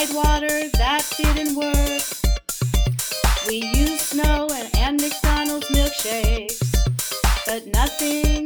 tried water, that didn't work. We used snow and McDonald's milkshakes, but nothing